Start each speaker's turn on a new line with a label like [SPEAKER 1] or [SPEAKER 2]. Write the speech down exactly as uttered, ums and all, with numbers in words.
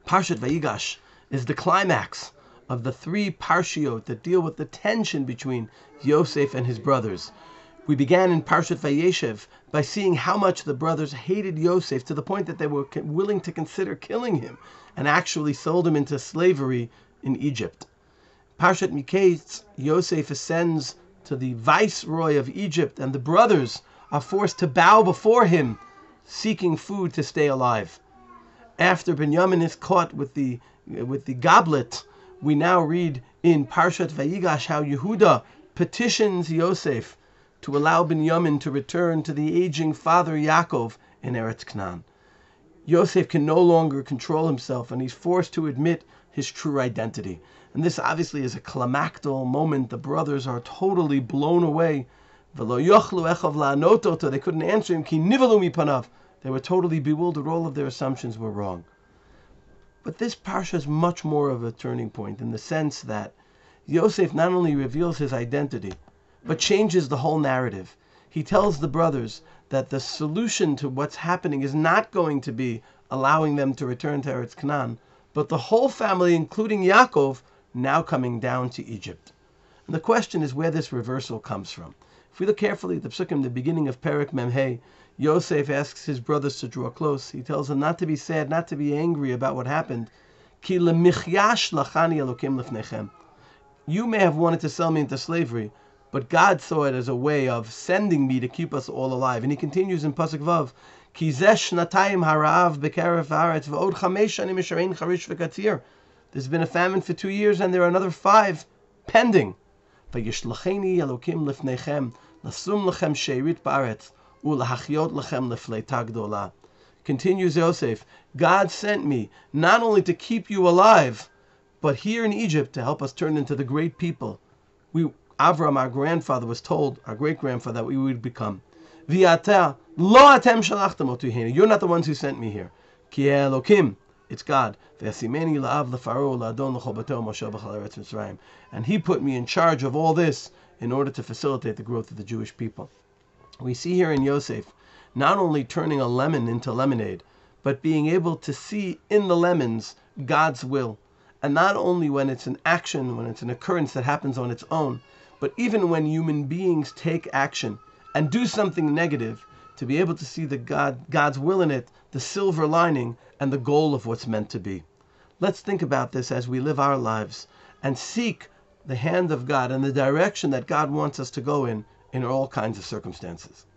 [SPEAKER 1] Parshat Vayigash is the climax of the three parshiot that deal with the tension between Yosef and his brothers. We began in Parshat Vayeshev by seeing how much the brothers hated Yosef to the point that they were willing to consider killing him and actually sold him into slavery in Egypt. Parshat Miketz, Yosef ascends to the viceroy of Egypt and the brothers are forced to bow before him, seeking food to stay alive. After Binyamin is caught with the with the goblet, we now read in Parshat Vayigash how Yehuda petitions Yosef to allow Binyamin to return to the aging father Yaakov in Eretz Canaan. Yosef can no longer control himself and he's forced to admit his true identity. And this obviously is a climactic moment. The brothers are totally blown away. They couldn't answer him. Ki nivalu mipanav. They were totally bewildered. All of their assumptions were wrong. But this parsha is much more of a turning point in the sense that Yosef not only reveals his identity, but changes the whole narrative. He tells the brothers that the solution to what's happening is not going to be allowing them to return to Eretz Canaan, but the whole family, including Yaakov, now coming down to Egypt. And the question is where this reversal comes from. If we look carefully at the psukim, the beginning of Perek Memhei, Yosef asks his brothers to draw close. He tells them not to be sad, not to be angry about what happened. Ki lemichyah shlachani Elokim lefnechem. You may have wanted to sell me into slavery, but God saw it as a way of sending me to keep us all alive. And he continues in Pasuk Vav, Ki zeh shnatayim harav bekerev haaretz v'od chamesh shanim yisharein charish v'katzir. There's been a famine for two years and there are another five pending. Vayishlacheni Elokim lefnechem lasum lechem sheirit ba'aretz u'lahachyot lechem lefleita gdola. Continues Yosef, God sent me not only to keep you alive, but here in Egypt to help us turn into the great people we Avram, our grandfather, was told, our great-grandfather, that we would become. V'yata lo atem shalachtem oti hina. You're not the ones who sent me here. Ki Elokim, it's God. V'yasimeni la'av l'faro la'adon l'chol bato Moshe b'chal eretz Mitzrayim. And he put me in charge of all this in order to facilitate the growth of the Jewish people. We see here in Yosef not only turning a lemon into lemonade, but being able to see in the lemons God's will. And not only when it's an action, when it's an occurrence that happens on its own, but even when human beings take action and do something negative, to be able to see the God, God's will in it, the silver lining, and the goal of what's meant to be. Let's think about this as we live our lives and seek the hand of God and the direction that God wants us to go in, in all kinds of circumstances.